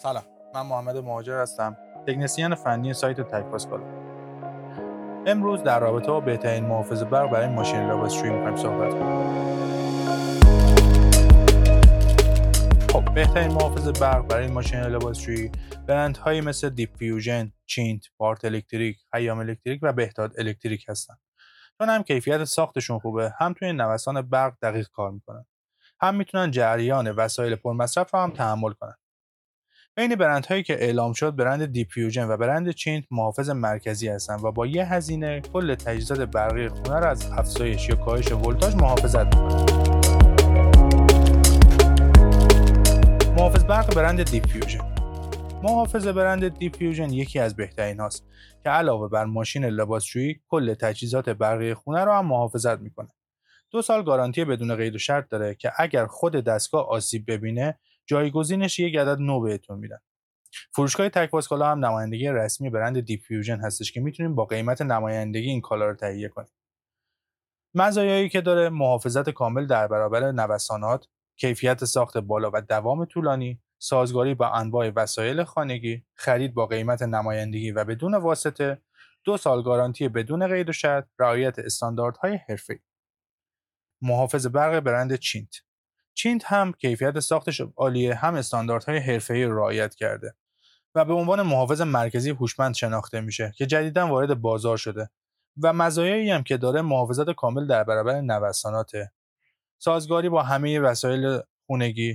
سلام، من محمد مهاجر هستم، تکنسین فنی سایت تک پاسکال. امروز در رابطه با بهترین محافظ برق برای ماشین لاباسشویی می‌خوایم صحبت کنیم. خب، بهترین محافظ برق برای ماشین لاباسشویی برندهایی مثل دیفیوژن، چینت، پارت الکتریک، خیام الکتریک و بهداد الکتریک هستن. چون هم کیفیت ساختشون خوبه، هم توی نوسان برق دقیق کار میکنن. هم میتونن جریان وسایل پرمصرف رو هم تحمل کنن. بین برندهایی که اعلام شد برند دیفیوژن و برند چینت محافظ مرکزی هستند و با یه هزینه کل تجهیزات برقی خونه را از افزایش یا کاهش ولتاژ محافظت می‌کنند. محافظ برق برند دیفیوژن. محافظ برند دیفیوژن یکی از بهترین هاست که علاوه بر ماشین لباسشویی کل تجهیزات برقی خونه را هم محافظت می‌کنه. 2 سال گارانتی بدون قید و شرط داره که اگر خود دستگاه آسیب ببینه جایگزینش یک عدد نو بهتون میدن. فروشگاه تک پاسکالا هم نمایندگی رسمی برند دیفیوژن هستش که میتونیم با قیمت نمایندگی این کالا رو تهیه کنیم. مزایایی که داره محافظت کامل در برابر نوسانات، کیفیت ساخت بالا و دوام طولانی، سازگاری با انواع وسایل خانگی، خرید با قیمت نمایندگی و بدون واسطه، 2 سال گارانتی بدون قید و شرط، رعایت استانداردهای حرفه‌ای. محافظ برق برند چینت. چینت هم کیفیت ساختش عالیه، هم استانداردهای حرفه‌ای رو رعایت کرده و به عنوان محافظ مرکزی هوشمند شناخته میشه که جدیداً وارد بازار شده و مزایایی هم که داره محافظت کامل در برابر نوساناته، سازگاری با همه وسایل خونگی،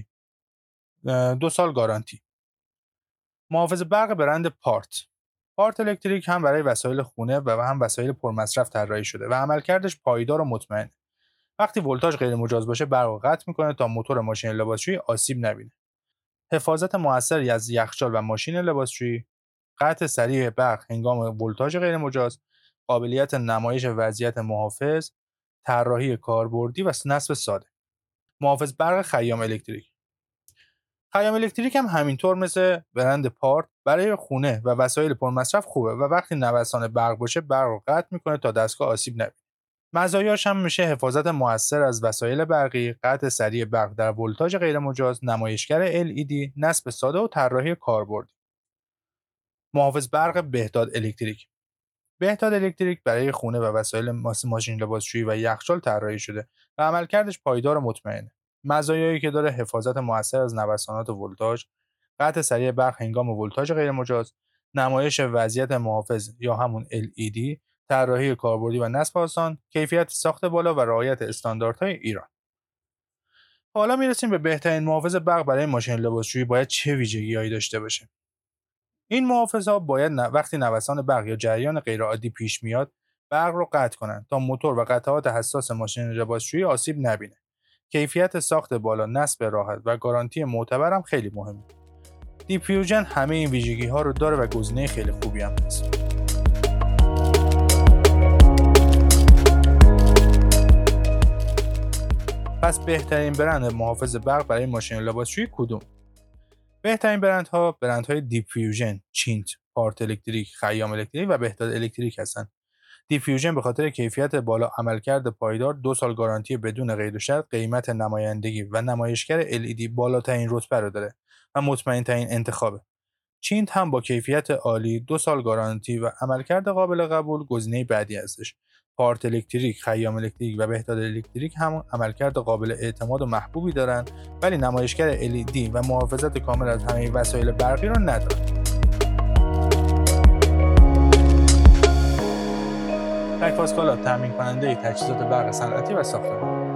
2 سال گارانتی. محافظ برق برند پارت الکتریک هم برای وسایل خونه و هم وسایل پرمصرف طراحی شده و عملکردش پایدار و مطمئن. وقتی ولتاژ غیر مجاز باشه برق رو قطع میکنه تا موتور ماشین لباسشویی آسیب نبینه. حفاظت موثری از یخچال و ماشین لباسشویی، قطع سریع برق هنگام ولتاژ غیرمجاز، قابلیت نمایش وضعیت محافظ، طراحی کاربردی و نصب ساده. محافظ برق خیام الکتریک. خیام الکتریک هم همینطور مثل برند پارت برای خونه و وسایل پرمصرف خوبه و وقتی نوسان برق باشه برق رو قطع میکنه تا دستگاه آسیب نبینه. مزایاش هم میشه حفاظت موثر از وسایل برقی، قطع سریع برق در ولتاژ غیرمجاز، نمایشگر LED، نصب ساده و طراحی کاربردی. محافظ برق بهداد الکتریک. بهداد الکتریک برای خونه و وسایل ماشین لباسشویی و یخچال طراحی شده و عملکردش پایدار و مطمئنه. مزایایی که داره حفاظت موثر از نوسانات ولتاژ، قطع سریع برق هنگام ولتاژ غیرمجاز، نمایش وضعیت محافظ یا همون LED، طراحی کاربردی و نصب آسان، کیفیت ساخت بالا و رعایت استانداردهای ایران. حالا میرسیم به بهترین محافظ برق برای ماشین لباسشویی باید چه ویژگی‌هایی داشته باشه. این محافظه‌ها باید وقتی نوسان برق یا جریان غیرعادی پیش میاد، برق رو قطع کنن تا موتور و قطعات حساس ماشین لباسشویی آسیب نبینه. کیفیت ساخت بالا، نصب راحت و گارانتی معتبر هم خیلی مهمه. دیفیوژن همه این ویژگی‌ها رو داره و گزینه خیلی خوبی هم هست. پس بهترین برند محافظ برق برای ماشین لباسشویی کدوم؟ بهترین برندهای دیفیوژن، چینت، پارت الکتریک، خیام الکتریک و بهداد الکتریک هستند. دیفیوژن به خاطر کیفیت بالا، عملکرد پایدار، 2 سال گارانتی بدون قید و شرط، قیمت نمایندگی و نمایشگر LED بالاترین رتبه رو داره و مطمئن‌ترین انتخابه. چینت هم با کیفیت عالی، 2 سال گارانتی و عملکرد قابل قبول گزینه بعدی هستش. پارت الکتریک، خیام الکتریک و بهداد الکتریک هم عملکرد قابل اعتماد و محبوبی دارن ولی نمایشگر LED و محافظت کامل از همه وسایل برقی رو ندارن. تک پاسکالا تامین کننده تجهیزات برق صنعتی و ساختمانی.